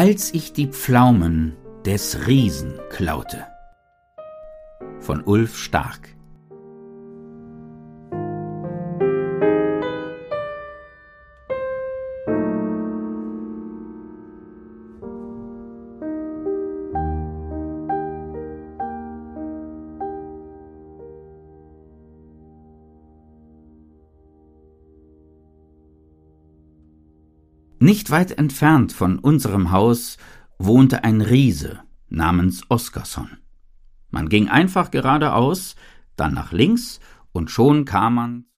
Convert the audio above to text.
als ich die Pflaumen des Riesen klaute. Von Ulf Stark. Nicht weit entfernt von unserem Haus wohnte ein Riese namens Oskarson. Man ging einfach geradeaus, dann nach links, und schon kam man